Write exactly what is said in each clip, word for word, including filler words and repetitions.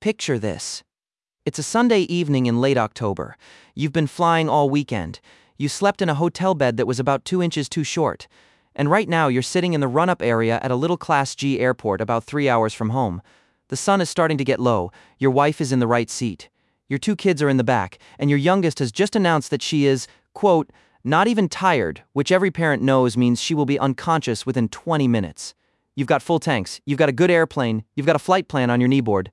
Picture this. It's a Sunday evening in late October. You've been flying all weekend. You slept in a hotel bed that was about two inches too short. And right now you're sitting in the run-up area at a little Class G airport about three hours from home. The sun is starting to get low. Your wife is in the right seat. Your two kids are in the back, and your youngest has just announced that she is, quote, not even tired, which every parent knows means she will be unconscious within twenty minutes. You've got full tanks, you've got a good airplane, you've got a flight plan on your kneeboard.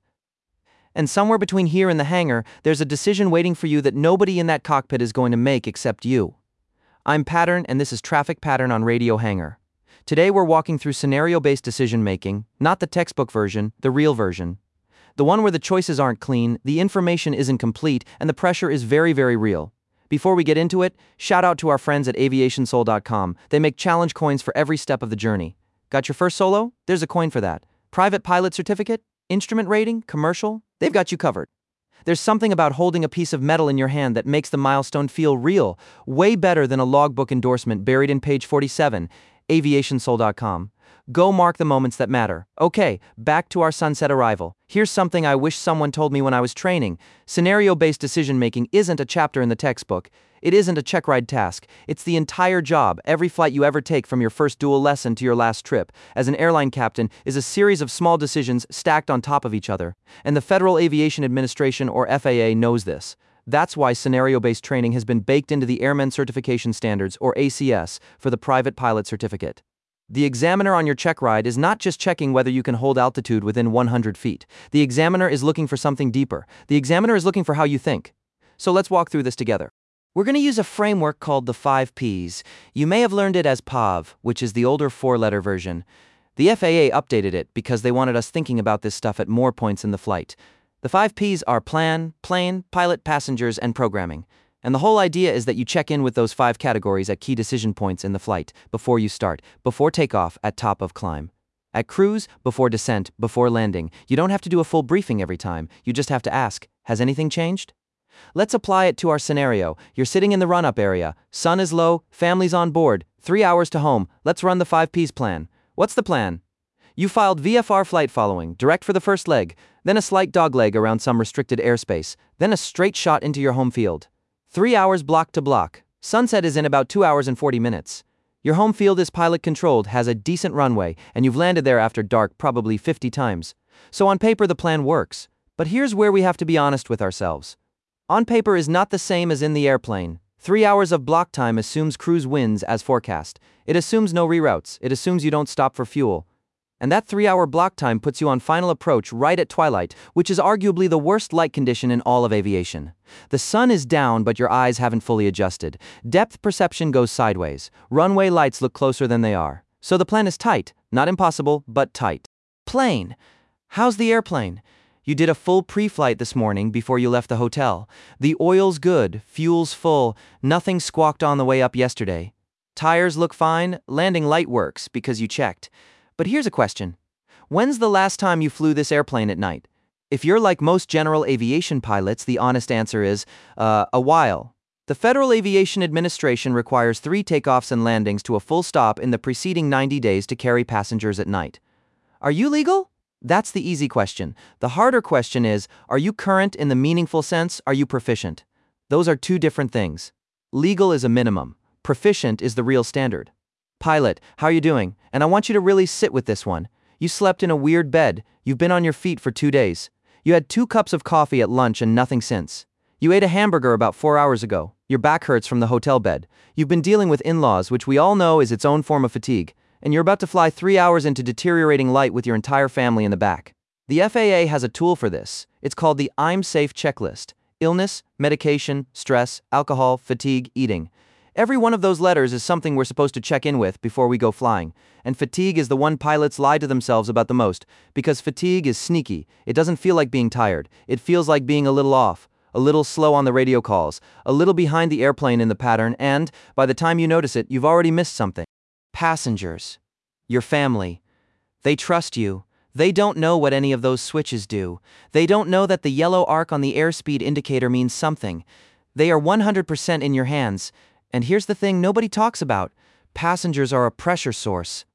And somewhere between here and the hangar, there's a decision waiting for you that nobody in that cockpit is going to make except you. I'm Pattern, and this is Traffic Pattern on Radio Hangar. Today we're walking through scenario-based decision-making, not the textbook version, the real version. The one where the choices aren't clean, the information isn't complete, and the pressure is very, very real. Before we get into it, shout out to our friends at aviation soul dot com. They make challenge coins for every step of the journey. Got your first solo? There's a coin for that. Private pilot certificate? Instrument rating? Commercial? They've got you covered. There's something about holding a piece of metal in your hand that makes the milestone feel real, way better than a logbook endorsement buried in page forty-seven, aviation soul dot com. Go mark the moments that matter. Okay, back to our sunset arrival. Here's something I wish someone told me when I was training. Scenario-based decision-making isn't a chapter in the textbook. It isn't a check-ride task. It's the entire job. Every flight you ever take from your first dual lesson to your last trip as an airline captain is a series of small decisions stacked on top of each other. And the Federal Aviation Administration, or F A A, knows this. That's why scenario-based training has been baked into the Airmen Certification Standards, or A C S, for the private pilot certificate. The examiner on your check ride is not just checking whether you can hold altitude within one hundred feet. The examiner is looking for something deeper. The examiner is looking for how you think. So let's walk through this together. We're going to use a framework called the five P's. You may have learned it as P A V, which is the older four-letter version. The F A A updated it because they wanted us thinking about this stuff at more points in the flight. The five P's are plan, plane, pilot, passengers, and programming. And the whole idea is that you check in with those five categories at key decision points in the flight, before you start, before takeoff, at top of climb. At cruise, before descent, before landing. You don't have to do a full briefing every time. You just have to ask, has anything changed? Let's apply it to our scenario. You're sitting in the run-up area. Sun is low, family's on board, three hours to home. Let's run the five P's plan. What's the plan? You filed V F R flight following, direct for the first leg, then a slight dogleg around some restricted airspace, then a straight shot into your home field. Three hours block to block. Sunset is in about two hours and forty minutes. Your home field is pilot-controlled, has a decent runway, and you've landed there after dark probably fifty times. So on paper the plan works. But here's where we have to be honest with ourselves. On paper is not the same as in the airplane. Three hours of block time assumes cruise winds as forecast. It assumes no reroutes. It assumes you don't stop for fuel. And that three-hour block time puts you on final approach right at twilight, which is arguably the worst light condition in all of aviation. The sun is down, but your eyes haven't fully adjusted. Depth perception goes sideways. Runway lights look closer than they are. So the plan is tight. Not impossible, but tight. Plane. How's the airplane? You did a full pre-flight this morning before you left the hotel. The oil's good, fuel's full, nothing squawked on the way up yesterday. Tires look fine, landing light works because you checked. But here's a question. When's the last time you flew this airplane at night? If you're like most general aviation pilots, the honest answer is, uh, a while. The Federal Aviation Administration requires three takeoffs and landings to a full stop in the preceding ninety days to carry passengers at night. Are you legal? That's the easy question. The harder question is, are you current in the meaningful sense? Are you proficient? Those are two different things. Legal is a minimum. Proficient is the real standard. Pilot, how are you doing? And I want you to really sit with this one. You slept in a weird bed. You've been on your feet for two days. You had two cups of coffee at lunch and nothing since. You ate a hamburger about four hours ago. Your back hurts from the hotel bed. You've been dealing with in-laws, which we all know is its own form of fatigue. And you're about to fly three hours into deteriorating light with your entire family in the back. The F A A has a tool for this. It's called the I'm Safe checklist. Illness, medication, stress, alcohol, fatigue, eating. Every one of those letters is something we're supposed to check in with before we go flying. And fatigue is the one pilots lie to themselves about the most, because fatigue is sneaky. It doesn't feel like being tired. It feels like being a little off, a little slow on the radio calls, a little behind the airplane in the pattern, and, by the time you notice it, you've already missed something. Passengers. Your family. They trust you. They don't know what any of those switches do. They don't know that the yellow arc on the airspeed indicator means something. They are one hundred percent in your hands. And here's the thing nobody talks about. Passengers are a pressure source.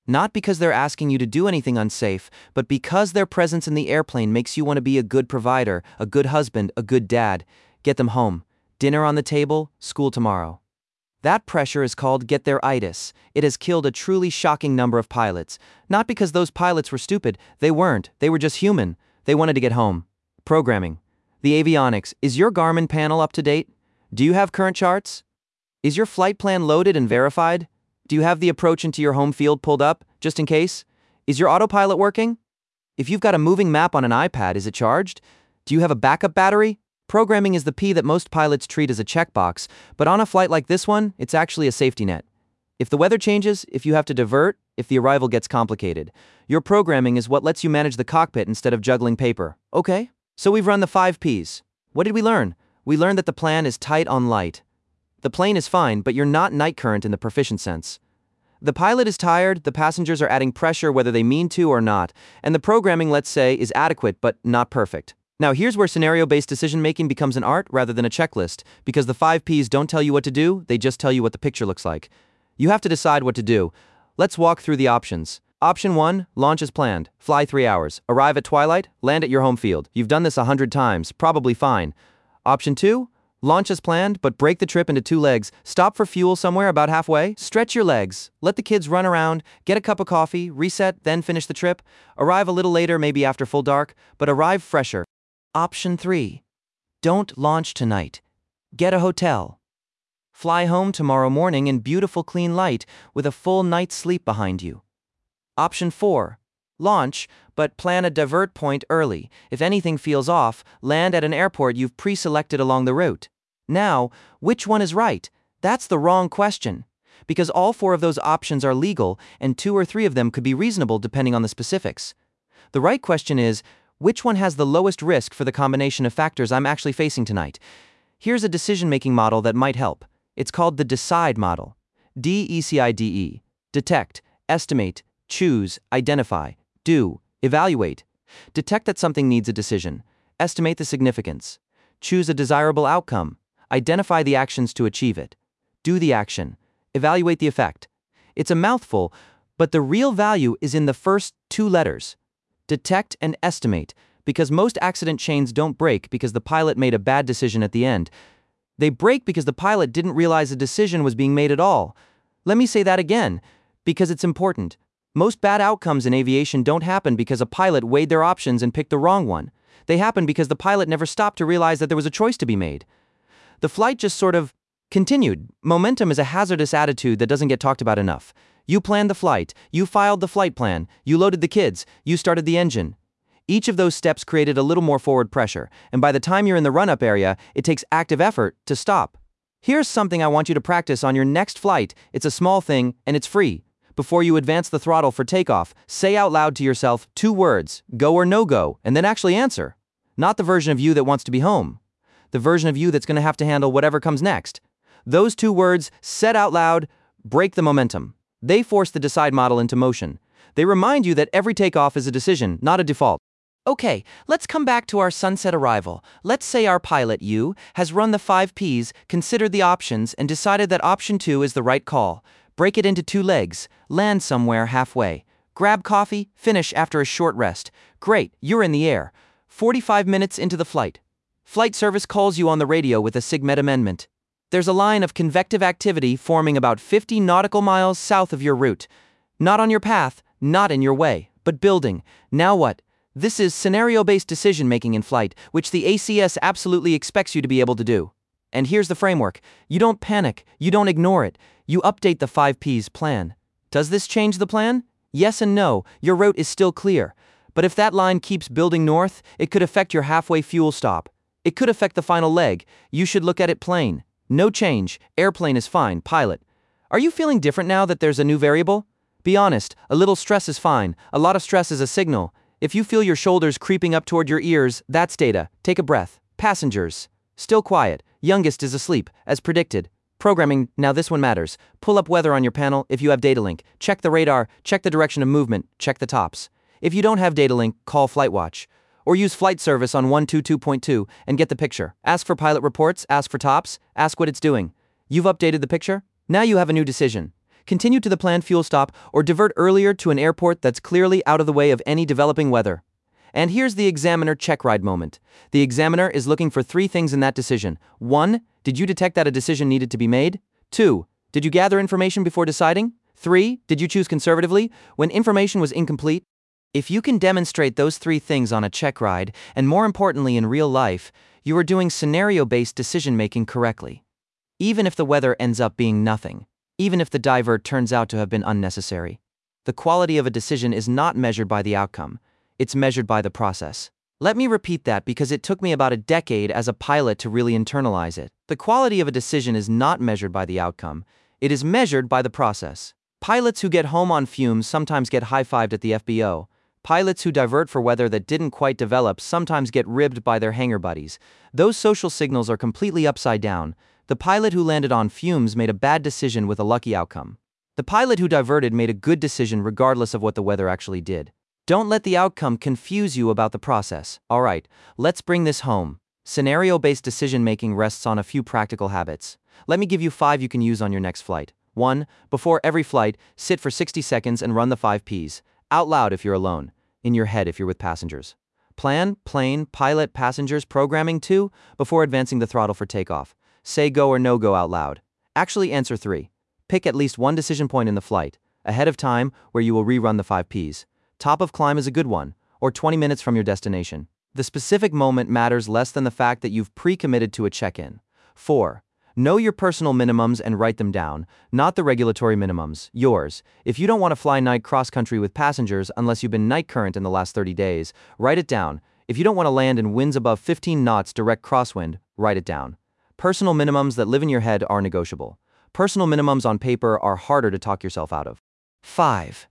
Not because they're asking you to do anything unsafe, but because their presence in the airplane makes you want to be a good provider, a good husband, a good dad. Get them home. Dinner on the table, school tomorrow. That pressure is called get their itis. It has killed a truly shocking number of pilots. Not because those pilots were stupid, they weren't, they were just human. They wanted to get home. Programming. The avionics. Is your Garmin panel up to date? Do you have current charts? Is your flight plan loaded and verified? Do you have the approach into your home field pulled up, just in case? Is your autopilot working? If you've got a moving map on an iPad, is it charged? Do you have a backup battery? Programming is the P that most pilots treat as a checkbox, but on a flight like this one, it's actually a safety net. If the weather changes, if you have to divert, if the arrival gets complicated, your programming is what lets you manage the cockpit instead of juggling paper. Okay? So we've run the five Ps. What did we learn? We learned that the plan is tight on light. The plane is fine, but you're not night current in the proficient sense. The pilot is tired, the passengers are adding pressure whether they mean to or not, and the programming, let's say, is adequate but not perfect. Now here's where scenario-based decision-making becomes an art rather than a checklist, because the five Ps don't tell you what to do, they just tell you what the picture looks like. You have to decide what to do. Let's walk through the options. Option one, launch as planned. Fly three hours. Arrive at twilight, land at your home field. You've done this a hundred times, probably fine. Option two, launch as planned, but break the trip into two legs. Stop for fuel somewhere about halfway. Stretch your legs. Let the kids run around. Get a cup of coffee. Reset, then finish the trip. Arrive a little later, maybe after full dark, but arrive fresher. Option three. Don't launch tonight. Get a hotel. Fly home tomorrow morning in beautiful clean light with a full night's sleep behind you. Option four. Launch, but plan a divert point early. If anything feels off, land at an airport you've pre-selected along the route. Now, which one is right? That's the wrong question. Because all four of those options are legal, and two or three of them could be reasonable depending on the specifics. The right question is, which one has the lowest risk for the combination of factors I'm actually facing tonight? Here's a decision-making model that might help. It's called the DECIDE model. D E C I D E. Detect, estimate, choose, identify, do, evaluate. Detect that something needs a decision. Estimate the significance. Choose a desirable outcome. Identify the actions to achieve it. Do the action. Evaluate the effect. It's a mouthful, but the real value is in the first two letters. Detect and estimate, because most accident chains don't break because the pilot made a bad decision at the end. They break because the pilot didn't realize a decision was being made at all. Let me say that again, because it's important. Most bad outcomes in aviation don't happen because a pilot weighed their options and picked the wrong one. They happen because the pilot never stopped to realize that there was a choice to be made. The flight just sort of continued. Momentum is a hazardous attitude that doesn't get talked about enough. You planned the flight, you filed the flight plan, you loaded the kids, you started the engine. Each of those steps created a little more forward pressure, and by the time you're in the run-up area, it takes active effort to stop. Here's something I want you to practice on your next flight. It's a small thing, and it's free. Before you advance the throttle for takeoff, say out loud to yourself two words, go or no go, and then actually answer. Not the version of you that wants to be home. The version of you that's going to have to handle whatever comes next. Those two words, said out loud, break the momentum. They force the DECIDE model into motion. They remind you that every takeoff is a decision, not a default. Okay, let's come back to our sunset arrival. Let's say our pilot, you, has run the five Ps, considered the options, and decided that option two is the right call. Break it into two legs. Land somewhere halfway. Grab coffee, finish after a short rest. Great, you're in the air. forty-five minutes into the flight. Flight service calls you on the radio with a SIGMET amendment. There's a line of convective activity forming about fifty nautical miles south of your route. Not on your path, not in your way, but building. Now what? This is scenario-based decision-making in flight, which the A C S absolutely expects you to be able to do. And here's the framework. You don't panic, you don't ignore it. You update the five Ps plan. Does this change the plan? Yes and no, your route is still clear. But if that line keeps building north, it could affect your halfway fuel stop. It could affect the final leg. You should look at it plain. No change, airplane is fine, pilot. Are you feeling different now that there's a new variable? Be honest, a little stress is fine, a lot of stress is a signal. If you feel your shoulders creeping up toward your ears, that's data. Take a breath. Passengers. Still quiet. Youngest is asleep, as predicted. Programming, now this one matters. Pull up weather on your panel if you have data link. Check the radar, check the direction of movement, check the tops. If you don't have data link, call FlightWatch. Or use flight service on one two two point two and get the picture. Ask for pilot reports, ask for tops, ask what it's doing. You've updated the picture? Now you have a new decision. continue to the planned fuel stop, or divert earlier to an airport that's clearly out of the way of any developing weather. And here's the examiner check ride moment. The examiner is looking for three things in that decision. one. Did you detect that a decision needed to be made? two. Did you gather information before deciding? three. Did you choose conservatively when information was incomplete? If you can demonstrate those three things on a check ride, and more importantly in real life, you are doing scenario-based decision-making correctly. Even if the weather ends up being nothing, even if the divert turns out to have been unnecessary, the quality of a decision is not measured by the outcome, it's measured by the process. Let me repeat that because it took me about a decade as a pilot to really internalize it. The quality of a decision is not measured by the outcome, it is measured by the process. Pilots who get home on fumes sometimes get high-fived at the F B O. Pilots who divert for weather that didn't quite develop sometimes get ribbed by their hangar buddies. Those social signals are completely upside down. The pilot who landed on fumes made a bad decision with a lucky outcome. The pilot who diverted made a good decision regardless of what the weather actually did. Don't let the outcome confuse you about the process. Alright, let's bring this home. Scenario-based decision-making rests on a few practical habits. Let me give you five you can use on your next flight. one. Before every flight, sit for sixty seconds and run the five P's. Out loud if you're alone. In your head if you're with passengers. Plan, plane, pilot, passengers, programming two, before advancing the throttle for takeoff. Say go or no go out loud. Actually answer three. Pick at least one decision point in the flight, ahead of time, where you will rerun the five P's. Top of climb is a good one, or twenty minutes from your destination. The specific moment matters less than the fact that you've pre-committed to a check-in. four. Know your personal minimums and write them down, not the regulatory minimums, yours. If you don't want to fly night cross-country with passengers unless you've been night current in the last thirty days, write it down. If you don't want to land in winds above fifteen knots direct crosswind, write it down. Personal minimums that live in your head are negotiable. Personal minimums on paper are harder to talk yourself out of. five.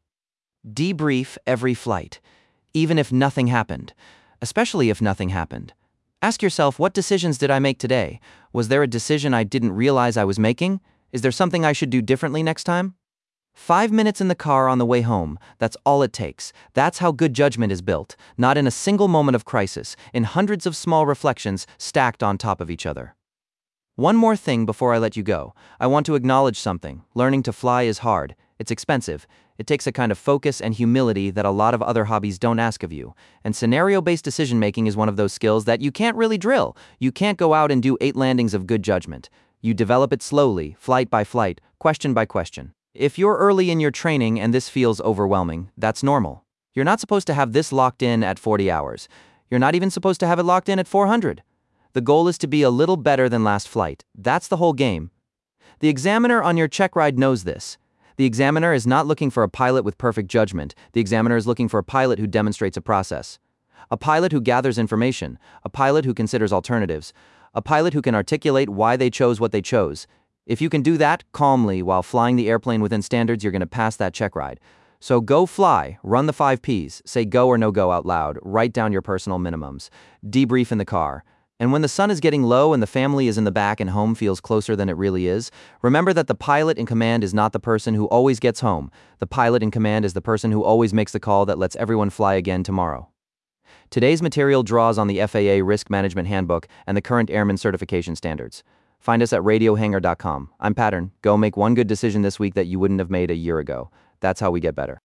Debrief every flight, even if nothing happened, especially if nothing happened. Ask yourself, what decisions did I make today? Was there a decision I didn't realize I was making? Is there something I should do differently next time? Five minutes in the car on the way home, that's all it takes. That's how good judgment is built, not in a single moment of crisis, in hundreds of small reflections stacked on top of each other. One more thing before I let you go. I want to acknowledge something. Learning to fly is hard. It's expensive. It takes a kind of focus and humility that a lot of other hobbies don't ask of you. And scenario-based decision-making is one of those skills that you can't really drill. You can't go out and do eight landings of good judgment. You develop it slowly, flight by flight, question by question. If you're early in your training and this feels overwhelming, that's normal. You're not supposed to have this locked in at forty hours. You're not even supposed to have it locked in at four hundred. The goal is to be a little better than last flight. That's the whole game. The examiner on your check ride knows this. The examiner is not looking for a pilot with perfect judgment. The examiner is looking for a pilot who demonstrates a process. A pilot who gathers information. A pilot who considers alternatives. A pilot who can articulate why they chose what they chose. If you can do that calmly while flying the airplane within standards, you're going to pass that check ride. So go fly, run the five P's, say go or no go out loud, write down your personal minimums, debrief in the car. And when the sun is getting low and the family is in the back and home feels closer than it really is, remember that the pilot in command is not the person who always gets home. The pilot in command is the person who always makes the call that lets everyone fly again tomorrow. Today's material draws on the F A A Risk Management Handbook and the current Airman Certification Standards. Find us at radio hangar dot com. I'm Pattern. Go make one good decision this week that you wouldn't have made a year ago. That's how we get better.